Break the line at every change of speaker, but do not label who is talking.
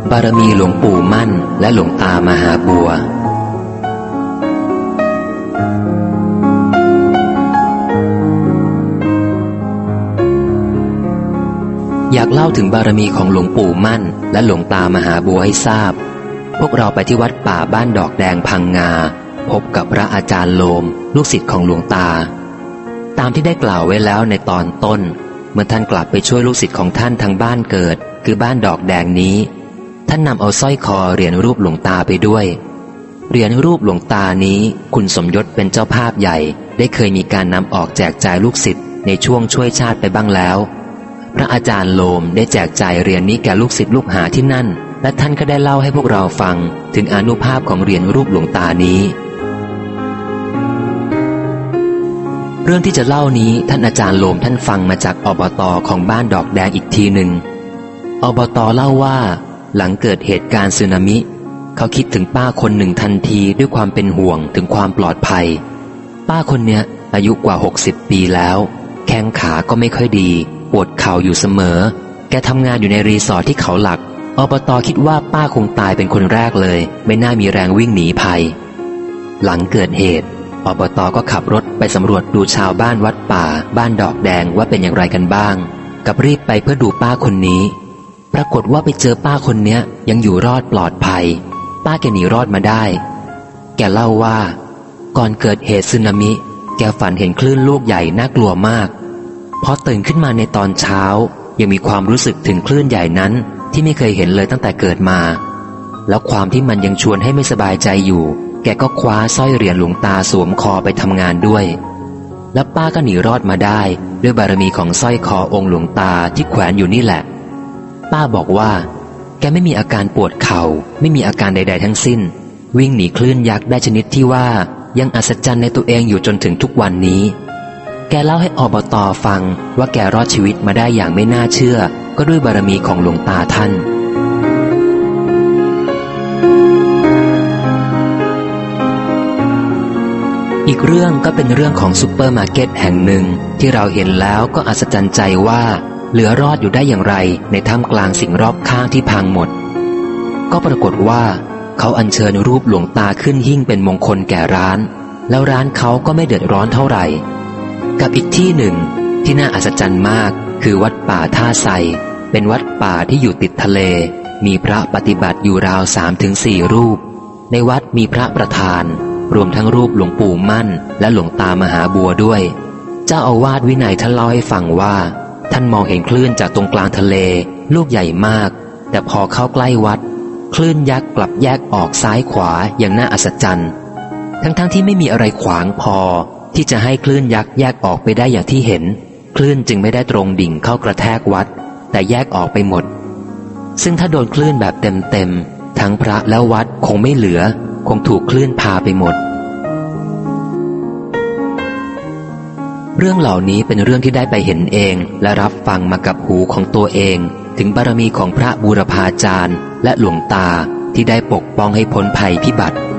บารมีหลวงปู่มั่นและหลวงตามหาบัวอยากเล่าถึงบารมีของหลวงปู่มั่นและหลวงตามหาบัวให้ทราบพวกเราไปที่วัดป่าบ้านดอกแดงพังงาพบกับพระอาจารย์โลมลูกศิษย์ของหลวงตาตามที่ได้กล่าวไว้แล้วในตอนต้นเมื่อท่านกลับไปช่วยลูกศิษย์ของท่านทางบ้านเกิดคือบ้านดอกแดงนี้ท่านนำเอาสร้อยคอเหรียญรูปหลวงตาไปด้วยเหรียญรูปหลวงตานี้คุณสมยศเป็นเจ้าภาพใหญ่ได้เคยมีการนำออกแจกจ่ายลูกศิษย์ในช่วงช่วยชาติไปบ้างแล้วพระอาจารย์โลมได้แจกจ่ายเหรียญนี้แก่ลูกศิษย์ลูกหาที่นั่นและท่านก็ได้เล่าให้พวกเราฟังถึงอานุภาพของเหรียญรูปหลวงตานี้เรื่องที่จะเล่านี้ท่านอาจารย์โลมท่านฟังมาจากอบต.ของบ้านดอกแดงอีกทีหนึ่งอบต.เล่าว่าหลังเกิดเหตุการณ์สึนามิเขาคิดถึงป้าคนหนึ่งทันทีด้วยความเป็นห่วงถึงความปลอดภัยป้าคนเนี้ยอายุกว่า60 ปีแล้วแข้งขาก็ไม่ค่อยดีปวดเข่าอยู่เสมอแกทำงานอยู่ในรีสอร์ทที่เขาหลักอบต.คิดว่าป้าคงตายเป็นคนแรกเลยไม่น่ามีแรงวิ่งหนีภัยหลังเกิดเหตุอบต.ก็ขับรถไปสำรวจดูชาวบ้านวัดป่าบ้านดอกแดงว่าเป็นอย่างไรกันบ้างกับรีบไปเพื่อดูป้าคนนี้ปรากฏว่าไปเจอป้าคนเนี้ยยังอยู่รอดปลอดภัยป้าแกหนีรอดมาได้แกเล่าว่าก่อนเกิดเหตุสึนามิแกฝันเห็นคลื่นลูกใหญ่น่ากลัวมากพอตื่นขึ้นมาในตอนเช้ายังมีความรู้สึกถึงคลื่นใหญ่นั้นที่ไม่เคยเห็นเลยตั้งแต่เกิดมาแล้วความที่มันยังชวนให้ไม่สบายใจอยู่แกก็คว้าสร้อยเหรียญหลวงตาสวมคอไปทำงานด้วยแล้วป้าก็หนีรอดมาได้ด้วยบารมีของสร้อยคอองค์หลวงตาที่แขวนอยู่นี่แหละป้าบอกว่าแกไม่มีอาการปวดเข่าไม่มีอาการใดๆทั้งสิ้นวิ่งหนีคลื่นยักษ์ได้ชนิดที่ว่ายังอัศจรรย์ในตัวเองอยู่จนถึงทุกวันนี้แกเล่าให้อบต.ฟังว่าแกรอดชีวิตมาได้อย่างไม่น่าเชื่อก็ด้วยบารมีของหลวงตาท่านอีกเรื่องก็เป็นเรื่องของซุปเปอร์มาร์เก็ตแห่งหนึ่งที่เราเห็นแล้วก็อัศจรรย์ใจว่าเหลือรอดอยู่ได้อย่างไรในท่ามกลางสิ่งรอบข้างที่พังหมดก็ปรากฏว่าเขาอัญเชิญรูปหลวงตาขึ้นหิ้งเป็นมงคลแก่ร้านแล้วร้านเขาก็ไม่เดือดร้อนเท่าไหร่กับอีกที่หนึ่งที่น่าอัศจรรย์มากคือวัดป่าท่าไทรเป็นวัดป่าที่อยู่ติดทะเลมีพระปฏิบัติอยู่ราว 3-4 รูปในวัดมีพระประธานรวมทั้งรูปหลวงปู่มั่นและหลวงตามหาบัวด้วยเจ้าอาวาสวินัยท่านเล่าให้ฟังว่าท่านมองเห็นคลื่นจากตรงกลางทะเลลูกใหญ่มากแต่พอเข้าใกล้วัดคลื่นยักษ์กลับแยกออกซ้ายขวาอย่างน่าอัศจรรย์ทั้งที่ไม่มีอะไรขวางพอที่จะให้คลื่นยักษ์แยกออกไปได้อย่างที่เห็นคลื่นจึงไม่ได้ตรงดิ่งเข้ากระแทกวัดแต่แยกออกไปหมดซึ่งถ้าโดนคลื่นแบบเต็มทั้งพระและวัดคงไม่เหลือคงถูกคลื่นพาไปหมดเรื่องเหล่านี้เป็นเรื่องที่ได้ไปเห็นเองและรับฟังมากับหูของตัวเองถึงบารมีของพระบูรพาจารย์และหลวงตาที่ได้ปกป้องให้พ้นภัยพิบัติ